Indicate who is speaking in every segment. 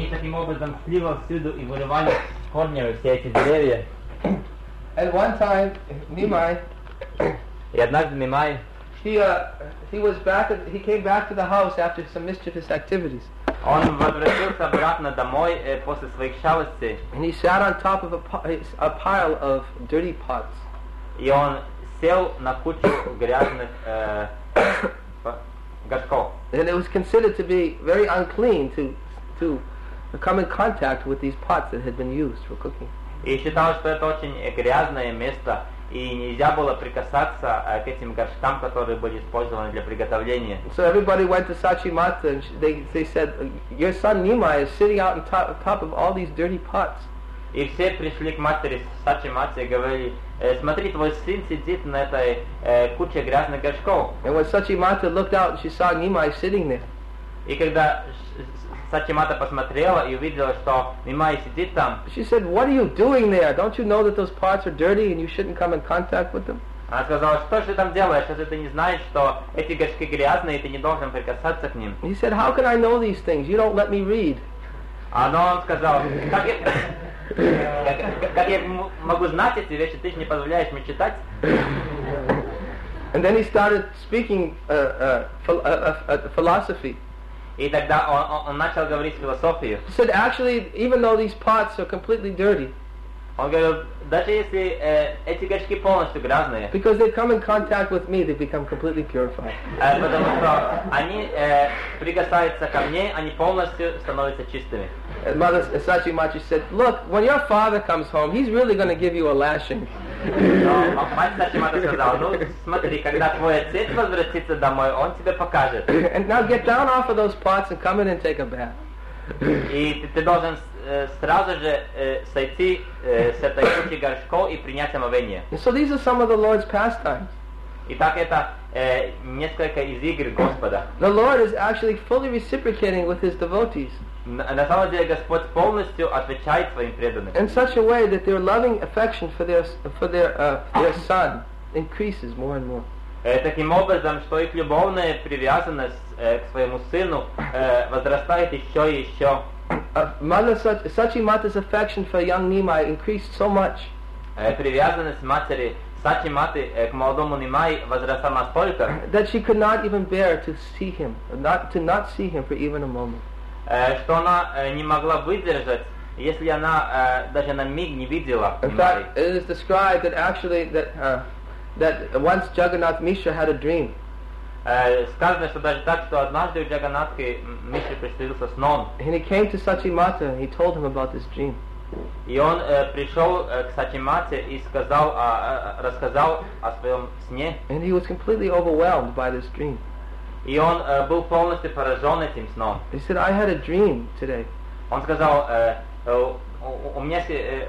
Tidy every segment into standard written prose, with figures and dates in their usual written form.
Speaker 1: И таким образом слило всюду и вырывали с корня все эти деревья.
Speaker 2: And one time, Nimai,
Speaker 1: И однажды Мимай,
Speaker 2: he came back to the house after some mischievous activities.
Speaker 1: он возвратился обратно домой после своих шалостей.
Speaker 2: And he sat on top of a pile of dirty pots.
Speaker 1: И он сел на кучу грязных горшков.
Speaker 2: And it was considered to be very unclean to come in contact with these pots that had been used for cooking.
Speaker 1: И считалось, что это очень грязное место, и нельзя было прикасаться к этим горшкам, которые были использованы для приготовления.
Speaker 2: So everybody went to Sachimata and they said, your son Nimai is sitting out on top of all these dirty pots.
Speaker 1: И все пришли к матери Сачимате и говорили, смотри, твой сын сидит на этой куче грязных горшков.
Speaker 2: And when Sachimata looked out and she saw Nimai sitting there,
Speaker 1: И когда Сачимата посмотрела и увидела, что Нимай сидит там,
Speaker 2: she said, what are you doing there? Don't you know that those pots are dirty and you shouldn't come in contact with them?
Speaker 1: она сказала, что же ты там делаешь, если ты не знаешь, что эти горшки грязные, и ты не должен прикасаться к ним.
Speaker 2: He said, how can I know these things? You don't let me read.
Speaker 1: Но он сказал, как я могу знать эти вещи, ты же не позволяешь мне читать.
Speaker 2: And then he started speaking philosophy.
Speaker 1: И тогда он начал говорить философию.
Speaker 2: He said, actually, even though these pots are completely dirty,
Speaker 1: Он говорил, даже если эти горшки полностью грязные,
Speaker 2: because they come in contact with me, they become completely purified.
Speaker 1: потому что они прикасаются ко мне, они полностью становятся чистыми.
Speaker 2: And Mother Sachimachi said, look, when your father comes home, he's really going to give you a lashing.
Speaker 1: Но мать Сачимата сказала, ну смотри, когда твой отец возвратится домой, он тебе покажет.
Speaker 2: And now get down off of those pots and come in and take a bath.
Speaker 1: И ты должен сразу же сойти с этой кучи горшков и принять омовение.
Speaker 2: And so these are some of the Lord's pastimes.
Speaker 1: Итак, это несколько из игр Господа.
Speaker 2: The Lord is actually fully reciprocating with His devotees
Speaker 1: На самом деле Господь полностью отвечает своим преданным.
Speaker 2: in such a way that their loving affection for their son increases more and more.
Speaker 1: Таким образом, что их любовная привязанность к своему сыну возрастает еще и еще.
Speaker 2: Mother Sachimata's affection for young Nimai increased so much
Speaker 1: Привязанность матери Сачиматы к молодому Нимай возросла настолько,
Speaker 2: that she could not even bear to see him, not see him for even a moment.
Speaker 1: Что она не могла выдержать, если она даже на миг не видела
Speaker 2: In
Speaker 1: Нимай.
Speaker 2: fact, it is described that actually that once Jagannath Mishra had a dream.
Speaker 1: Сказано, что даже так, что однажды у Джаганатхи Мишре приснился сном,
Speaker 2: And he came to Sachimata and he told him about this dream.
Speaker 1: и он пришел к Сачимате и рассказал о своем сне,
Speaker 2: And he was completely overwhelmed by this dream.
Speaker 1: и он был полностью поражен этим сном.
Speaker 2: He said, I had a dream today.
Speaker 1: Он сказал, у меня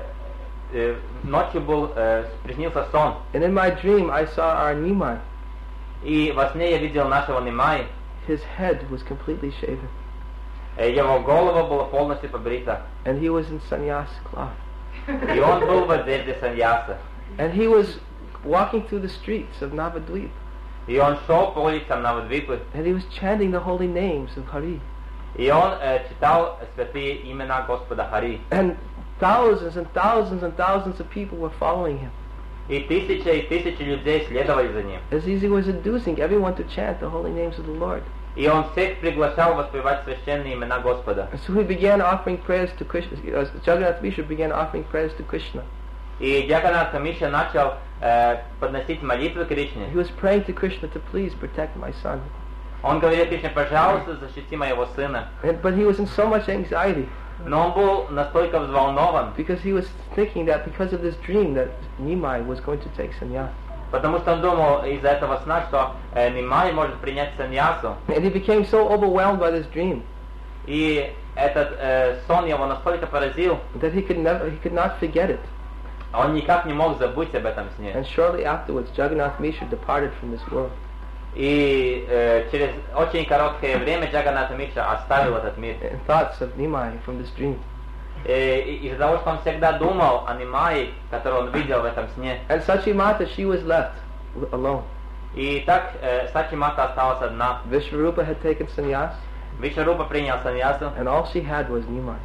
Speaker 1: ночью приснился сон,
Speaker 2: And in my dream I saw our Nimai.
Speaker 1: и во сне я видел нашего Нимай,
Speaker 2: His head was completely shaven.
Speaker 1: его голова была полностью побрита,
Speaker 2: And he was in sannyas cloth.
Speaker 1: и он был в одежде саньяса,
Speaker 2: And he was walking through the streets of Navadvip.
Speaker 1: и он шел по улицам Навадвипы,
Speaker 2: And he was chanting the holy names of Hari.
Speaker 1: и он читал святые имена Господа Хари.
Speaker 2: And thousands and thousands and thousands of people were following him.
Speaker 1: И тысячи людей следовали за ним.
Speaker 2: As he was inducing everyone to chant the holy names of the Lord.
Speaker 1: И он всех приглашал воспевать священные имена Господа.
Speaker 2: And so he began offering prayers to Krishna. Jagannath Mishra began offering prayers to Krishna.
Speaker 1: И Джаганатха Мишра начал подносить молитвы Кришне.
Speaker 2: He was praying to Krishna to please protect my son.
Speaker 1: Он говорил Кришне, пожалуйста, защити моего сына.
Speaker 2: But he was in so much anxiety
Speaker 1: Но он был настолько взволнован,
Speaker 2: because he was thinking that because of this dream that Nimai was going to take sannyas.
Speaker 1: потому что он думал из-за этого сна, что Нимай может принять саньясу.
Speaker 2: And he became so overwhelmed by this dream
Speaker 1: И этот сон его настолько поразил,
Speaker 2: that he could not forget it.
Speaker 1: он никак не мог забыть об этом сне.
Speaker 2: And shortly afterwards, Jagannath Mishra departed from this world.
Speaker 1: И через очень короткое время Джаганатха Мишра оставил этот мир.
Speaker 2: And thoughts of Nimai from this dream.
Speaker 1: Из-за того, что он всегда думал о Нимае, которого он видел в этом сне.
Speaker 2: And Sachimata, she was left alone.
Speaker 1: И так Сачимата осталась одна.
Speaker 2: Vishvarupa had taken sannyas,
Speaker 1: Вишварупа принял саньясу,
Speaker 2: and all she had was Nimai.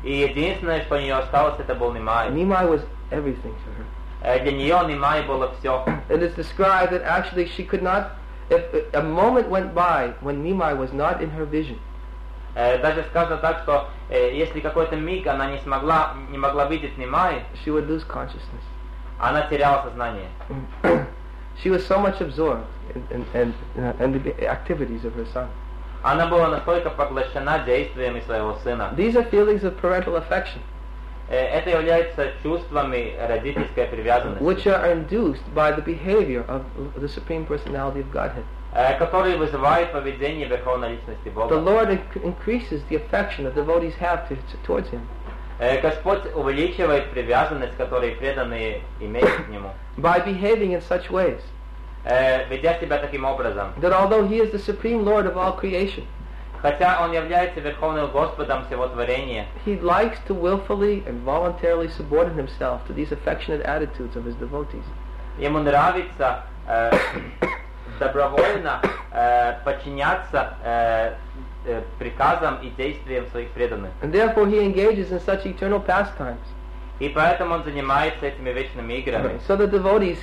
Speaker 1: И единственное, что у нее осталось, это был Нимай.
Speaker 2: Nimai was everything to her.
Speaker 1: Для нее Нимай было все.
Speaker 2: It is described that actually she could not, if a moment went by when Nimai was not in her vision,
Speaker 1: Даже сказано так, что если какой-то миг она не могла видеть Нимай,
Speaker 2: she would lose consciousness.
Speaker 1: она теряла сознание.
Speaker 2: She was so much absorbed in the activities of her son.
Speaker 1: Она была настолько поглощена действиями своего сына.
Speaker 2: These are feelings of parental affection,
Speaker 1: Это является чувствами родительской привязанности,
Speaker 2: which are induced by the behavior of the Supreme Personality of Godhead.
Speaker 1: которые вызывают поведение Верховной Личности
Speaker 2: The
Speaker 1: Бога.
Speaker 2: Lord increases the affection that devotees have towards Him
Speaker 1: Господь увеличивает привязанность, которую преданные имеют к Нему,
Speaker 2: by behaving in such ways
Speaker 1: ведя себя таким образом.
Speaker 2: that although He is the Supreme Lord of all creation,
Speaker 1: Хотя Он является Верховным Господом всего творения,
Speaker 2: He likes to willfully and voluntarily subordinate Himself to these affectionate attitudes of His devotees.
Speaker 1: Ему нравится добровольно подчиняться приказам и действиям своих преданных.
Speaker 2: And therefore He engages in such eternal pastimes,
Speaker 1: И поэтому Он занимается этими вечными играми,
Speaker 2: so that devotees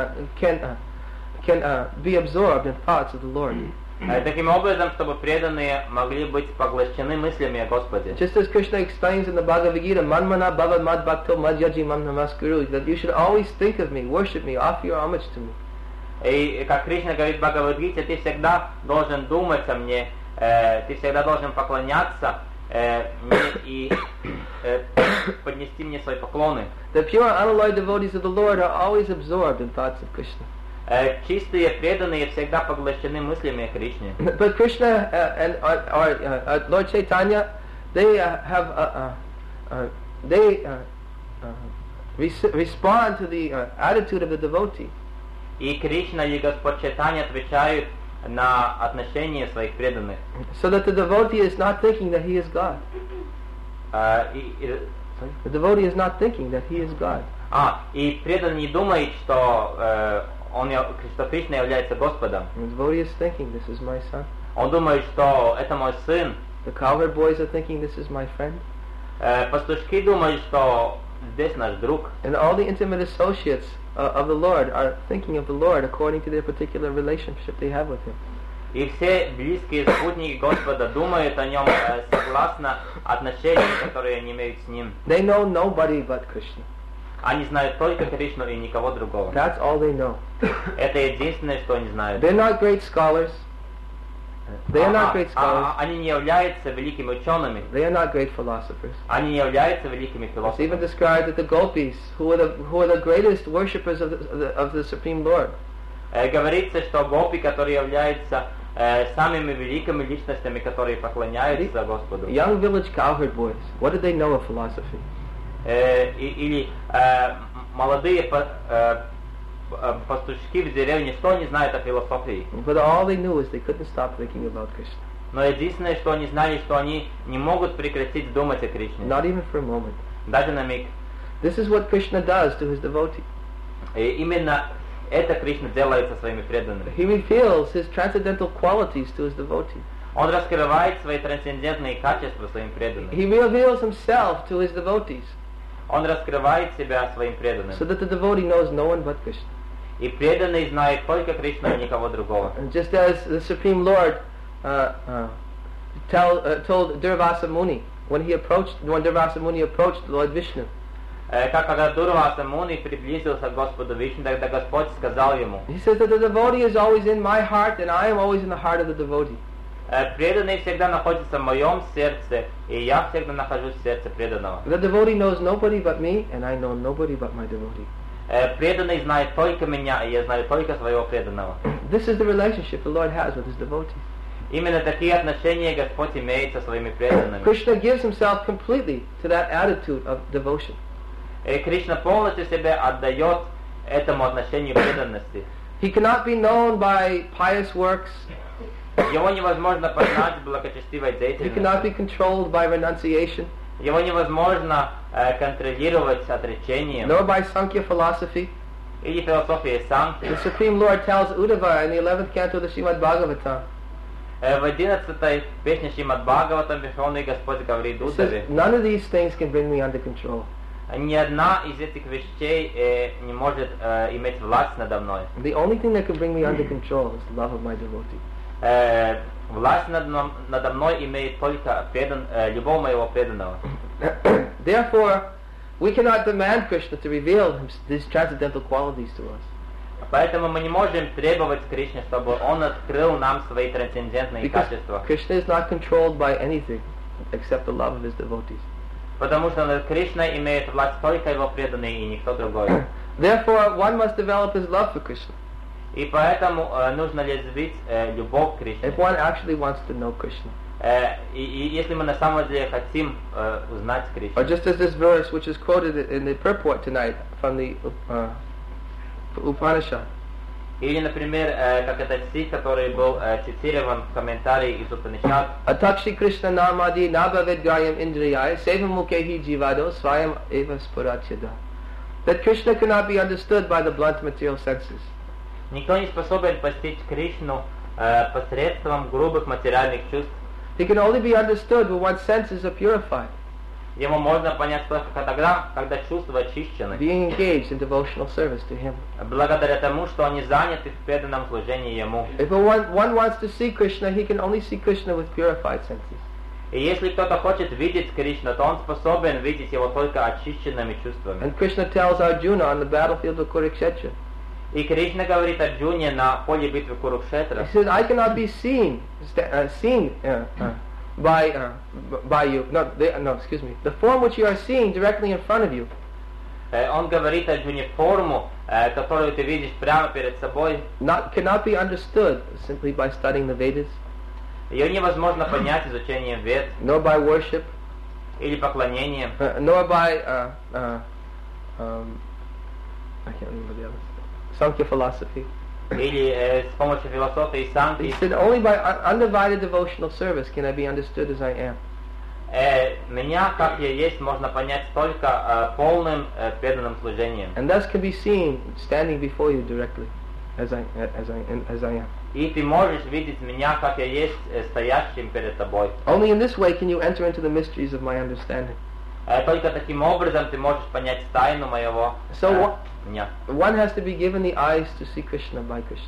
Speaker 2: can be absorbed in thoughts of the Lord.
Speaker 1: таким образом, чтобы преданные могли быть поглощены мыслями о Господе.
Speaker 2: Just as Krishna explains in the Bhagavad Gita, Manmana Bhava Mad Bhakto Madhyaji Mam Namaskuru, that you should always think of me, worship me, offer your homage to me.
Speaker 1: И как Кришна говорит в Бхагавад-гите, ты всегда должен думать о мне, ты всегда должен поклоняться мне и поднести мне свои поклоны.
Speaker 2: The pure unalloyed devotees of the Lord are always absorbed in thoughts of Krishna.
Speaker 1: Чистые преданные всегда поглощены мыслями о Кришне.
Speaker 2: But Krishna and Lord Chaitanya, they respond to the attitude of the devotee.
Speaker 1: И Кришна и Господь Чайтанья отвечают на отношения своих преданных.
Speaker 2: So that the devotee is not thinking that he is God. The devotee is not thinking that he is God.
Speaker 1: И преданный не думает, что что Кришна является Господом.
Speaker 2: The devotee is thinking, this is my son.
Speaker 1: Он думает, что это мой сын.
Speaker 2: The cowherd boys are thinking, this is my friend.
Speaker 1: Пастушки думают, что здесь наш друг.
Speaker 2: And all the intimate associates of the Lord are thinking of the Lord according to their particular relationship they have with Him.
Speaker 1: И все близкие спутники Господа думают о Нем согласно отношениям, которые они имеют с Ним.
Speaker 2: They know nobody but Krishna.
Speaker 1: Они знают только Кришну и никого другого.
Speaker 2: That's all they know.
Speaker 1: Это единственное, что они знают.
Speaker 2: They're not great scholars. They are not great scholars.
Speaker 1: Они не являются великими учеными.
Speaker 2: They are not great philosophers.
Speaker 1: Они не являются великими
Speaker 2: It's
Speaker 1: философами.
Speaker 2: even described that the gopis, who are the greatest worshippers of the Supreme Lord,
Speaker 1: Говорится, что гопи, которые являются самыми великими личностями, которые поклоняются Господу.
Speaker 2: young village cowherd boys, what did they know of philosophy?
Speaker 1: Или молодые пастушки в деревне, что они знают о философии?
Speaker 2: But all they knew is they couldn't stop thinking about Krishna.
Speaker 1: Но единственное, что они знали, что они не могут прекратить думать о Кришне.
Speaker 2: Not even for a moment.
Speaker 1: Даже на миг.
Speaker 2: This is what Krishna does to his devotee.
Speaker 1: И именно это Кришна делает со своими преданными.
Speaker 2: He reveals his transcendental qualities to his devotee.
Speaker 1: Он раскрывает свои трансцендентные качества своим преданным.
Speaker 2: He reveals himself to his devotees,
Speaker 1: Он раскрывает себя своим преданным.
Speaker 2: so that the devotee knows no one but Krishna.
Speaker 1: И преданный знает только Кришну и никого другого.
Speaker 2: And just as the Supreme Lord told Durvasa Muni when Durvasa Muni approached Lord Vishnu,
Speaker 1: Как когда Дурваса Муни приблизился к Господу Вишну, тогда Господь сказал ему:
Speaker 2: he says that the devotee is always in my heart and I am always in the heart of the devotee.
Speaker 1: преданный всегда находится в моем сердце, и я всегда нахожусь в сердце преданного.
Speaker 2: The devotee knows nobody but me and I know nobody but my devotee.
Speaker 1: Преданный знает только меня, и я знаю только своего преданного.
Speaker 2: This is the relationship the Lord has with his devotees.
Speaker 1: Именно такие отношения Господь имеет со своими преданными.
Speaker 2: Krishna gives himself completely to that attitude of devotion.
Speaker 1: Кришна полностью себя отдает этому отношению преданности.
Speaker 2: He cannot be known by pious works.
Speaker 1: Его невозможно познать благочестивой
Speaker 2: He
Speaker 1: деятельностью.
Speaker 2: cannot be controlled by renunciation,
Speaker 1: Его невозможно контролировать отречением
Speaker 2: nor by Sankhya philosophy.
Speaker 1: или философией санкций.
Speaker 2: The Supreme Lord tells Uddhava in the 11th canto of the Srimad Bhagavatam
Speaker 1: В 11-й песне Шримад Бхагаватам Верховный Господь говорит
Speaker 2: It
Speaker 1: Уддаве:
Speaker 2: says, none of these things can bring me under control.
Speaker 1: ни одна из этих вещей не может иметь власть надо мной.
Speaker 2: The only thing that can bring me under control is the love of my devotee.
Speaker 1: Власть надо мной имеет только любовь моего преданного.
Speaker 2: Therefore, we cannot demand Krishna to reveal these transcendental qualities to us.
Speaker 1: Поэтому мы не можем требовать Кришне, чтобы он открыл нам свои трансцендентные
Speaker 2: Because
Speaker 1: качества.
Speaker 2: Krishna is not controlled by anything except the love of his devotees.
Speaker 1: Потому что над Кришной имеет власть только его преданные и никто другой.
Speaker 2: Therefore, one must develop his love for Krishna.
Speaker 1: И поэтому нужно развить любовь к Кришне.
Speaker 2: If one actually wants to know Krishna.
Speaker 1: И если мы на самом деле хотим узнать Кришну.
Speaker 2: Or just as this verse, which is quoted in the purport tonight from the Upanishad.
Speaker 1: Или, например, как этот стих, который был цитирован в комментарии из Упанишад.
Speaker 2: Atakshi Krishna namadi nabhavedgayam indriyaya sevamukehi jivado swayam eva spuratyada. That Krishna cannot be understood by the blunt material senses.
Speaker 1: Никто не способен постичь Кришну посредством грубых материальных чувств.
Speaker 2: He can only be understood when one's senses are purified,
Speaker 1: Ему можно понять только тогда, когда чувства очищены.
Speaker 2: being engaged in devotional service to him.
Speaker 1: Благодаря тому, что они заняты в преданном служении Ему.
Speaker 2: If one wants to see Krishna, he can only see Krishna with purified senses.
Speaker 1: И если кто-то хочет видеть Кришну, то он способен видеть его только очищенными чувствами.
Speaker 2: And Krishna tells Arjuna on the battlefield of Kurukshetra,
Speaker 1: И Кришна говорит Арджуне на поле битвы Курукшетра:
Speaker 2: he says, I cannot be seen by you. Excuse me. The form which you are seeing directly in front of you
Speaker 1: Он говорит Арджуне форму, которую ты видишь прямо перед собой.
Speaker 2: cannot be understood simply by studying the Vedas,
Speaker 1: Ее невозможно понять изучением Вед
Speaker 2: nor by worship,
Speaker 1: или поклонением,
Speaker 2: nor by I can't remember the others. Sankhya philosophy.
Speaker 1: или с помощью философии и
Speaker 2: He
Speaker 1: санки.
Speaker 2: said, only by undivided devotional service can I be understood as I am.
Speaker 1: Меня, как я есть, можно понять только полным преданным служением.
Speaker 2: And thus can be seen standing before you directly, as I am.
Speaker 1: И ты можешь видеть меня, как я есть, стоящим перед тобой.
Speaker 2: Only in this way can you enter into the mysteries of my understanding.
Speaker 1: Только таким образом ты можешь понять тайну моего меня.
Speaker 2: One has to be given the eyes to see Krishna by Krishna.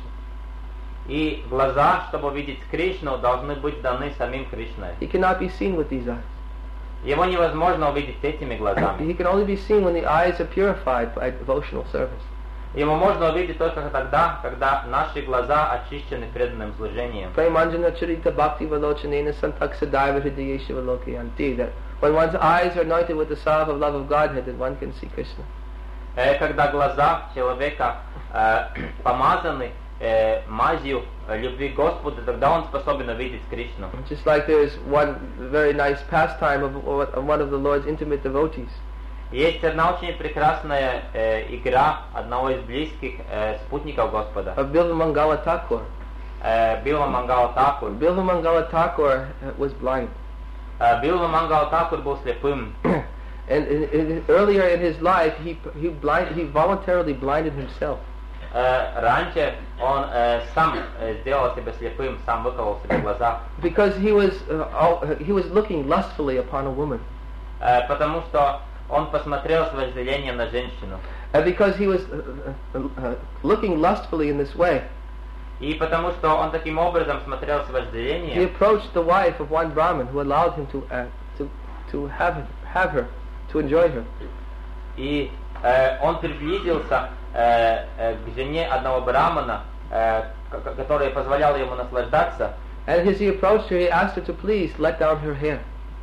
Speaker 1: И глаза, чтобы видеть Кришну, должны быть даны самим Кришной.
Speaker 2: He cannot be seen with these eyes.
Speaker 1: Его невозможно увидеть этими глазами.
Speaker 2: He can only be seen when the eyes are purified by devotional service.
Speaker 1: Его можно увидеть только тогда, когда наши глаза очищены преданным служением.
Speaker 2: Premanjana charita bhakti valochanena santak sadaiva hridayesha valokayanti. That when one's eyes are anointed with the salve of love of Godhead, then one can see Krishna.
Speaker 1: Когда глаза человека помазаны мазью любви к Господу, тогда он способен увидеть Кришну.
Speaker 2: Just like there is one very nice pastime of one of the Lord's intimate devotees.
Speaker 1: Есть одна очень прекрасная игра одного из близких спутников Господа.
Speaker 2: Of Bilva Mangala Thakur.
Speaker 1: Билва Мангала Такур.
Speaker 2: Bilva Mangala Thakur was blind.
Speaker 1: Билва Мангала Такур был слепым.
Speaker 2: And earlier in his life, he voluntarily blinded himself.
Speaker 1: Раньше он сам сделал себя слепым, сам выколол себе глаза.
Speaker 2: Because he was looking lustfully upon a woman.
Speaker 1: Потому что он посмотрел с вожделением на женщину.
Speaker 2: And because he was looking lustfully in this way,
Speaker 1: И потому что он таким образом смотрел с
Speaker 2: he
Speaker 1: вожделением,
Speaker 2: approached the wife of one Brahmin who allowed him to have her, to enjoy her.
Speaker 1: и он приблизился к жене одного брамана, который позволял ему наслаждаться.
Speaker 2: And as he approached her, he asked her to please let down her hair.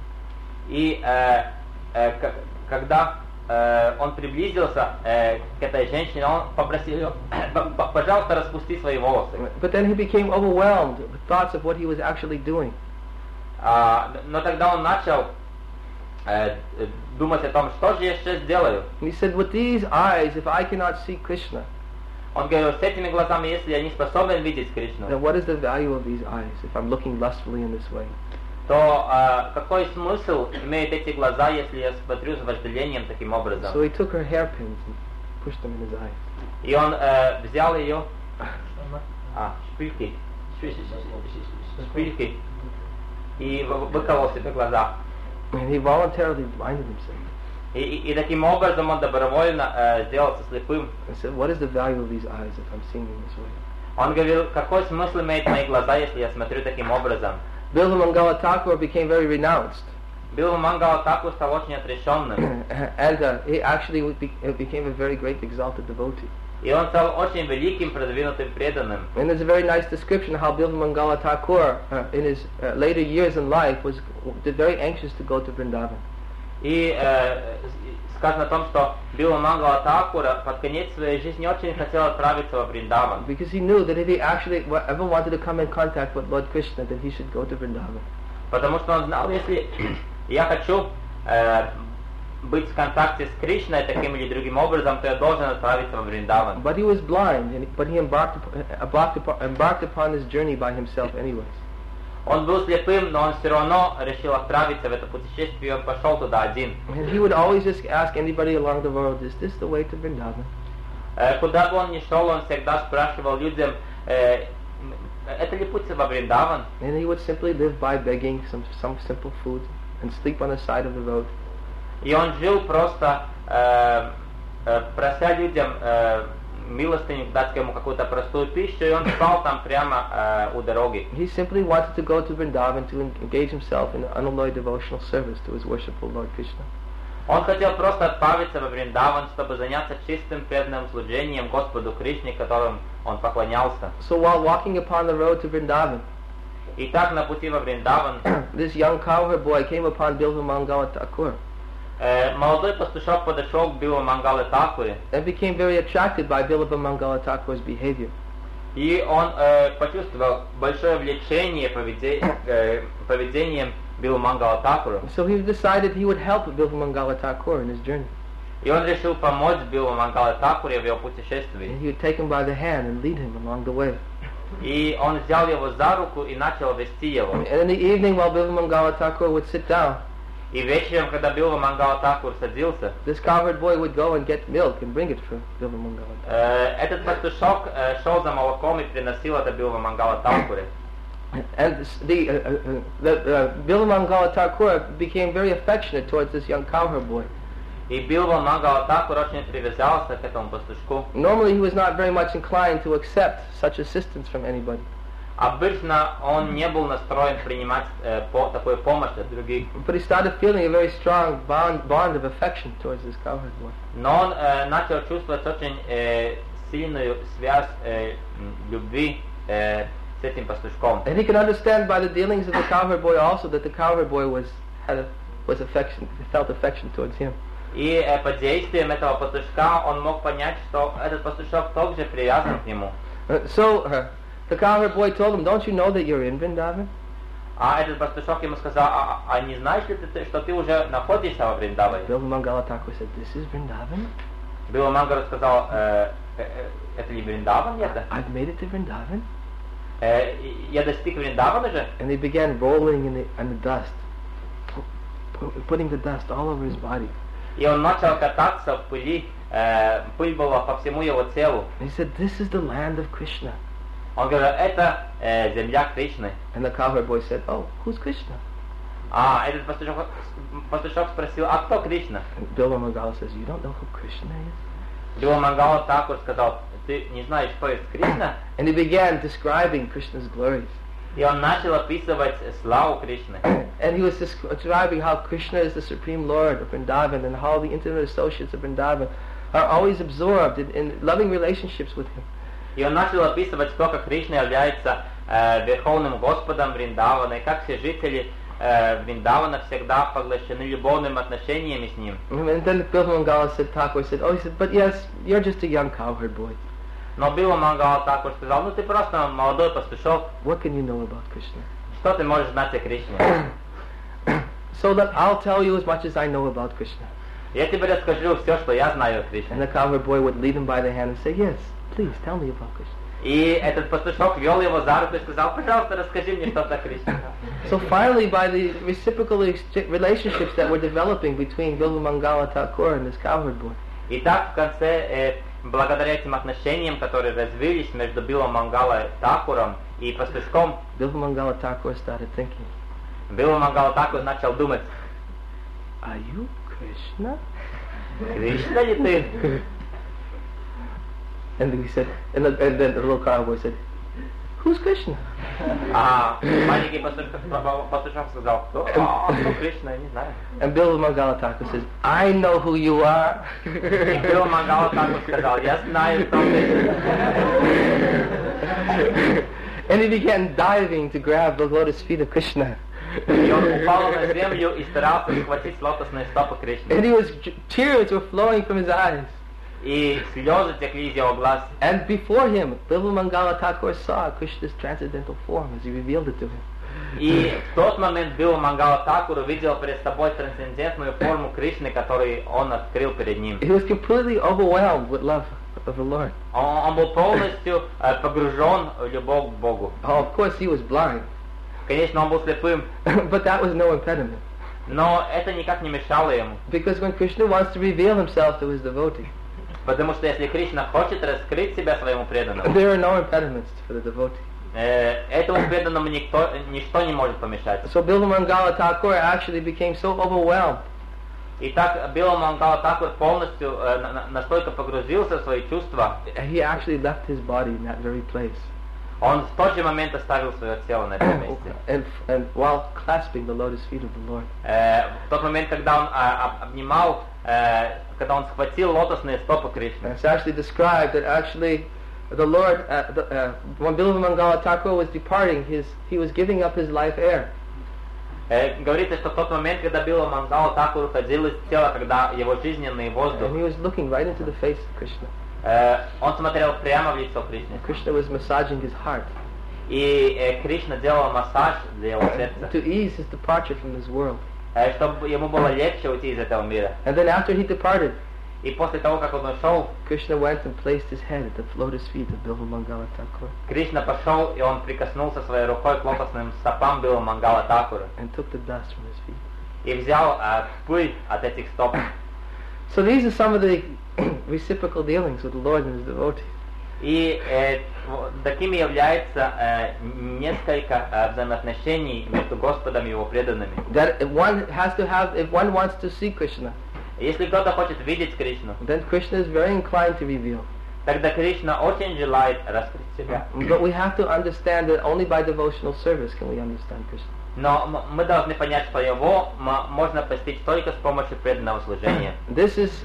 Speaker 1: И когда он приблизился к этой женщине, он попросил ее: пожалуйста, распусти свои волосы.
Speaker 2: But then he became overwhelmed with thoughts of what he was actually doing.
Speaker 1: Но тогда он начал думать о том, что же я сейчас делаю.
Speaker 2: He said, with these eyes, if I cannot see Krishna,
Speaker 1: Он говорил: с этими глазами, если я не способен видеть Кришну,
Speaker 2: then what is the value of these eyes if I'm looking lustfully in this way?
Speaker 1: то какой смысл имеют эти глаза, если я смотрю с вожделением таким образом?
Speaker 2: So he took her hairpins and pushed them in his eyes.
Speaker 1: И он взял ее шпильки шпильки и выколол себе глаза.
Speaker 2: And he voluntarily blinded himself.
Speaker 1: И таким образом он добровольно сделался слепым.
Speaker 2: I said, what is the value of these eyes if I'm seeing in this way?
Speaker 1: Он говорил, какой смысл имеют мои глаза, если я смотрю таким образом?
Speaker 2: Bilva Mangala Thakur became very renounced.
Speaker 1: Билва Мангала Тхакур стал очень отрешенным.
Speaker 2: And he actually became a very great exalted devotee.
Speaker 1: И он стал очень великим, продвинутым преданным.
Speaker 2: And there's a very nice description how Bilva Mangala Thakur, in his later years in life, was very anxious to go to Vrindavan.
Speaker 1: И сказано о том, что Билва Мангала Тхакура под конец своей жизни очень хотел отправиться во Вриндаван.
Speaker 2: Because he knew that if he actually ever wanted to come in contact with Lord Krishna, then he should go to Vrindavan.
Speaker 1: Потому что он знал, если я хочу быть в контакте с Кришной таким или другим образом, то я должен отправиться во Вриндаван.
Speaker 2: But he was blind, but he embarked upon this journey by himself anyways.
Speaker 1: Он был слепым, но он все равно решил отправиться в это путешествие, и он пошел туда один.
Speaker 2: And he would always just ask anybody along the road, is this the way to Vrindavan?
Speaker 1: Куда бы он ни шел, он всегда спрашивал людям, это ли путь во Вриндаван?
Speaker 2: And he would simply live by begging some simple food and sleep on the side of the road.
Speaker 1: И он жил просто, прося людям милостыню, дать ему какую-то простую пищу, и он спал там прямо у дороги.
Speaker 2: He simply wanted to go to Vrindavan to engage himself in unalloyed devotional service to his worshipful Lord Krishna.
Speaker 1: Он хотел просто отправиться во Вриндаван, чтобы заняться чистым преданным служением Господу Кришне, которым он поклонялся.
Speaker 2: So while walking upon the road to Vrindavan,
Speaker 1: И так на пути во Вриндаван
Speaker 2: this young cowherd boy came upon Bilva Mangala Thakur
Speaker 1: молодой пастушок подошел к Билва Мангале Тхакуре,
Speaker 2: and became very attracted by Bilva Mangala Thakur's behavior.
Speaker 1: и он почувствовал большое влечение поведением Билва Мангала Тхакура.
Speaker 2: So he decided he would help Bilva Mangala Thakur in his journey.
Speaker 1: И он решил помочь Билва Мангале Тхакуре в его путешествии.
Speaker 2: And he would take him by the hand and lead him along the way.
Speaker 1: И он взял его за руку и начал вести его.
Speaker 2: And in the evening, while Bilva Mangala Thakur would sit down,
Speaker 1: И вечером, когда Билва Мангала Тхакур садился,
Speaker 2: this cowherd boy would go and get milk and bring it for Bilva Mangala Thakur.
Speaker 1: этот пастушок шел за молоком и приносил это Билва Мангала Тхакуре.
Speaker 2: And Bilva Mangala Thakur became very affectionate towards this young cowherd boy.
Speaker 1: И Билва Мангала Тхакур очень привязался к этому пастушку.
Speaker 2: Normally he was not very much inclined to accept such assistance from anybody.
Speaker 1: Обычно он не был настроен принимать такую помощь от других.
Speaker 2: But he started feeling a very strong bond of affection towards this cowherd boy.
Speaker 1: Но он начал чувствовать очень сильную связь любви с этим пастушком.
Speaker 2: And he could understand by the dealings of the cowherd boy also that the cowherd boy felt affection towards him.
Speaker 1: И под действием этого пастушка он мог понять, что этот пастушок также привязан к нему.
Speaker 2: So the cowherd boy told him, "Don't you know that you're in Vrindavan?"
Speaker 1: А этот пастушок ему сказал, а не знаешь ли ты, что ты уже находишься во Вриндаване?
Speaker 2: Bilva Mangala Thakur said, "This is Vrindavan."
Speaker 1: Билва Мангала сказал, это ли Вриндаван это?
Speaker 2: I've made it to Vrindavan.
Speaker 1: Я достиг Вриндавана же?
Speaker 2: And he began rolling in the dust, putting the dust all over his body.
Speaker 1: И он начал кататься в пыли, пыль была по всему его телу.
Speaker 2: He said, "This is the land of Krishna."
Speaker 1: Он говорил, это земля Кришны.
Speaker 2: And the cowherd boy said, "Oh, who's Krishna?"
Speaker 1: А этот пастушок спросил, а кто Кришна?
Speaker 2: And Bilva Mangala says, "You don't know who Krishna is?"
Speaker 1: Билва Мангала Тхакур сказал, ты не знаешь, кто есть Кришна?
Speaker 2: And he began describing Krishna's glories.
Speaker 1: И он начал описывать славу Кришны.
Speaker 2: And he was describing how Krishna is the supreme Lord of Vrindavan and how the intimate associates of Vrindavan are always absorbed in loving relationships with him.
Speaker 1: И он начал описывать, сколько Кришна является Верховным Господом Вриндавана, и как все жители Вриндавана всегда поглощены любовными отношениями с ним.
Speaker 2: And then Bilva Mangala Thakur said, "Oh, he said, but yes, you're just a young cowherd boy.
Speaker 1: Но Билва Мангала Тхакур сказал, ты просто молодой пастушок.
Speaker 2: What can you know about Krishna?"
Speaker 1: Что ты можешь знать о Кришне?
Speaker 2: So that I'll tell you as much as I know about Krishna.
Speaker 1: Я тебе расскажу все, что я знаю о Кришне.
Speaker 2: And the cowherd boy would lead him by the hand and say, "Yes, please tell me about Krishna."
Speaker 1: И этот пастушок вел его за руку и сказал, пожалуйста, расскажи мне что-то о Кришне.
Speaker 2: So finally, by the reciprocal relationships that were developing between Bilva Mangala Thakur and this cowherd boy,
Speaker 1: И так в конце, благодаря этим отношениям, которые развились между Билом Мангалой Тхакуром и пастушком,
Speaker 2: Bilva Mangala Thakur started thinking,
Speaker 1: Била Мангала Такур начал думать,
Speaker 2: are you Krishna?
Speaker 1: Кришна ли ты?
Speaker 2: And then he said, and then the little cowboy said, who's Krishna?
Speaker 1: А маленький пастушок сказал, кто Кришна, я не знаю.
Speaker 2: And Bilva Mangala Thakur says, I know who you are.
Speaker 1: И Била Мангала Такур сказал, я знаю, кто ты.
Speaker 2: And he began diving to grab the lotus feet of Krishna.
Speaker 1: И он упал на землю и старался схватить лотосные стопы Кришны.
Speaker 2: And tears were flowing from his eyes.
Speaker 1: И слезы текли из его глаз.
Speaker 2: And before him, Bilva Mangala Thakur saw Krishna's transcendental form as he revealed it to him.
Speaker 1: И в тот момент Била Мангала Такур увидел перед собой трансцендентную форму Кришны, которую он открыл перед ним.
Speaker 2: He was completely overwhelmed with love of the Lord.
Speaker 1: Он был полностью погружен в любовь к Богу.
Speaker 2: Oh, of course he was blind,
Speaker 1: Конечно, он был слепым,
Speaker 2: but that was no impediment.
Speaker 1: но это никак не мешало ему.
Speaker 2: Because when Krishna wants to reveal himself to his devotee,
Speaker 1: Потому что если Кришна хочет раскрыть себя своему преданному,
Speaker 2: there are no impediments for the devotee.
Speaker 1: этому преданному ничто не может помешать.
Speaker 2: So Bilva Mangala Thakur actually became so overwhelmed
Speaker 1: Итак, Била Мангала Такур полностью настолько погрузился в свои чувства,
Speaker 2: he actually left his body in that very place.
Speaker 1: он в тот же момент оставил свое тело на этом месте.
Speaker 2: And while clasping the lotus feet of the Lord.
Speaker 1: В тот момент, когда он обнимал, когда он схватил лотосные стопы Кришны.
Speaker 2: It's actually described that actually the Lord, when Bilva Mangala Thakur was departing, he was giving up his life air.
Speaker 1: Говорится, что в тот момент, когда Била Мангала Такур уходил из тела, когда его жизненный воздух,
Speaker 2: And he was looking right into the face of Krishna.
Speaker 1: он смотрел прямо в лицо Кришны.
Speaker 2: Krishna was massaging his heart
Speaker 1: И Кришна делал массаж для его сердца,
Speaker 2: to ease his departure from this world.
Speaker 1: чтобы ему было легче уйти из этого мира.
Speaker 2: And then after he departed,
Speaker 1: И после того, как он ушел,
Speaker 2: Krishna went and placed his head at the lotus feet of Bilva Mangala Thakur
Speaker 1: Кришна пошел, и он прикоснулся своей рукой к лотосным стопам Била Мангала Такура
Speaker 2: and took the dust from his feet.
Speaker 1: и взял пыль от этих стоп.
Speaker 2: So these are some of the reciprocal dealings with the Lord and his devotees.
Speaker 1: И такими является несколько взаимоотношений между Господом и его преданными.
Speaker 2: That if one has to have, if one wants to see Krishna,
Speaker 1: Если кто-то хочет видеть Кришну,
Speaker 2: then Krishna is very inclined to reveal.
Speaker 1: тогда Кришна очень желает раскрыть себя.
Speaker 2: But we have to understand that only by devotional service can we understand Krishna.
Speaker 1: Но мы должны понять, что его можно постичь только с помощью преданного служения.
Speaker 2: This is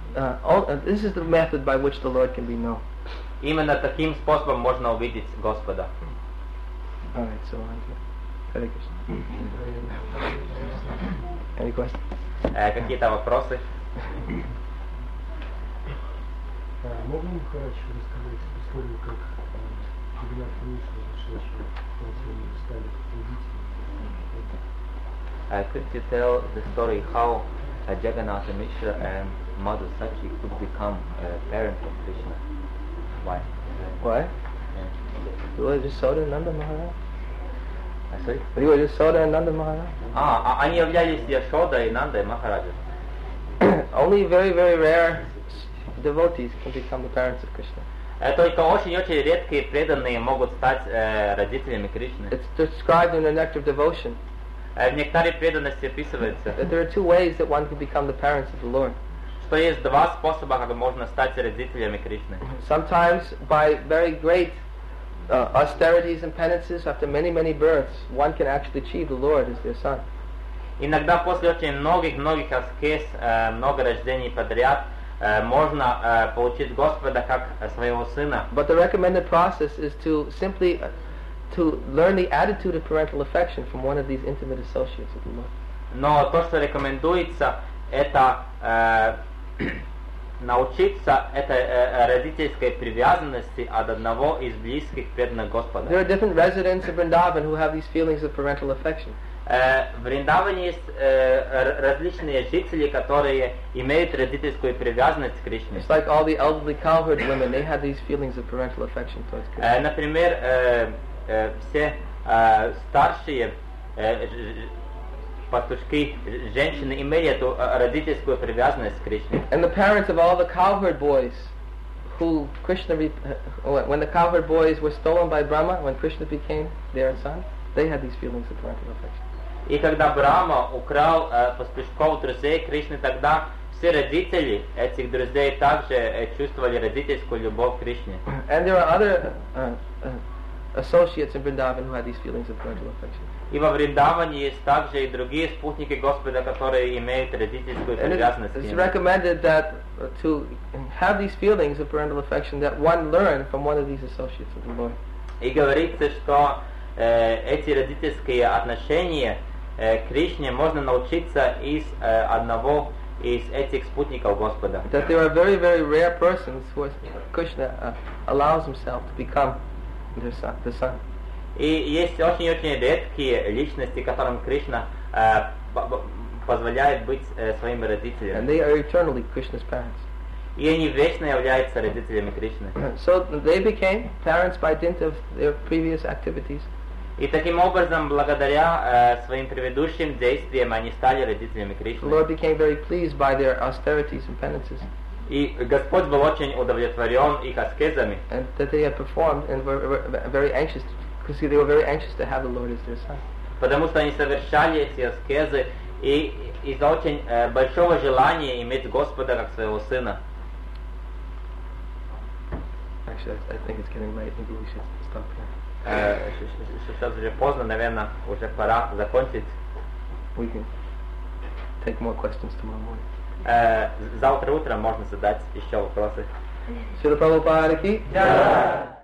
Speaker 2: the method by which the Lord can be known.
Speaker 1: Именно таким способом можно увидеть Господа.
Speaker 2: All right, so Hare Krishna. Any questions?
Speaker 1: Какие-то вопросы?
Speaker 3: Можно Махарадж рассказать историю, как Джаганнатха Мишра, зашедшего в стали родителями?
Speaker 1: Could you tell the story how Jagannatha Mishra and Madhu Sachi could become parents of Krishna? Why?
Speaker 2: Why? You were just Soda and Nanda Maharaj?
Speaker 1: Sorry?
Speaker 2: You were just Soda and Nanda Maharaj?
Speaker 1: Они являлись Яшода и Нандой Махараджа.
Speaker 2: Only very, very rare devotees can become the parents of Krishna.
Speaker 1: Только очень-очень редкие преданные могут стать родителями Кришны.
Speaker 2: It's described in the Nectar of Devotion
Speaker 1: В нектаре преданности описывается,
Speaker 2: that there are two ways that one can become the parents of the Lord.
Speaker 1: что есть два способа, как можно стать родителями Кришны.
Speaker 2: Sometimes by very great austerities and penances, after many, many births, one can actually achieve the Lord as their son.
Speaker 1: Иногда после очень многих аскез, много рождений подряд, можно получить Господа как своего сына.
Speaker 2: But the recommended process is to simply to learn the attitude of parental affection from one of these intimate associates of the Lord.
Speaker 1: Но то, что рекомендуется, это научиться этой родительской привязанности от одного из близких преданных Господа.
Speaker 2: There are different residents of Vrindavan who have these feelings of parental affection.
Speaker 1: В Вриндаване есть различные жители, которые имеют родительскую привязанность к Кришне.
Speaker 2: It's like all the elderly cowherd women, they had these feelings of parental affection towards Krishna.
Speaker 1: Например, все старшие пастушки, женщины имеют эту родительскую привязанность к Кришне.
Speaker 2: And the parents of all the cowherd boys who Krishna, when the cowherd boys were stolen by Brahma, when Krishna became their son, they had these feelings of parental affection.
Speaker 1: И когда Брахма украл пастушков друзей Кришны, тогда все родители этих друзей также чувствовали родительскую любовь к Кришне.
Speaker 2: And there are other associates in Vrindavan who had these feelings of parental affection.
Speaker 1: И во Вриндаване есть также и другие спутники Господа, которые имеют родительскую привязанность к
Speaker 2: It's
Speaker 1: нему.
Speaker 2: recommended that to have these feelings of parental affection that one learn from one of these associates of the Lord.
Speaker 1: И говорится, что эти родительские отношения к Кришне можно научиться из одного из этих спутников Господа.
Speaker 2: That there are very, very rare persons who Krishna allows himself to become their son, the son.
Speaker 1: И есть очень-очень редкие личности, которым Кришна позволяет быть своими родителями.
Speaker 2: And they are eternally Krishna's parents.
Speaker 1: И они вечно являются родителями Кришны.
Speaker 2: So they became parents by dint of their previous activities.
Speaker 1: И таким образом, благодаря своим предыдущим действиям, они стали родителями
Speaker 2: The
Speaker 1: Кришны.
Speaker 2: Lord became very pleased by their austerities and penances,
Speaker 1: И Господь был очень удовлетворен их аскезами,
Speaker 2: and that they had performed, and were very anxious, because they were very anxious to have the Lord as their son.
Speaker 1: потому что они совершали эти аскезы и из-за очень большого желания иметь Господа как своего сына.
Speaker 2: Actually, I think it's getting late. Maybe we should stop here.
Speaker 1: Сейчас уже поздно, наверное, уже пора закончить.
Speaker 2: We can take more questions tomorrow morning.
Speaker 1: Завтра утром можно задать еще вопросы.
Speaker 2: Srila Prabhupada ki.
Speaker 1: Jai.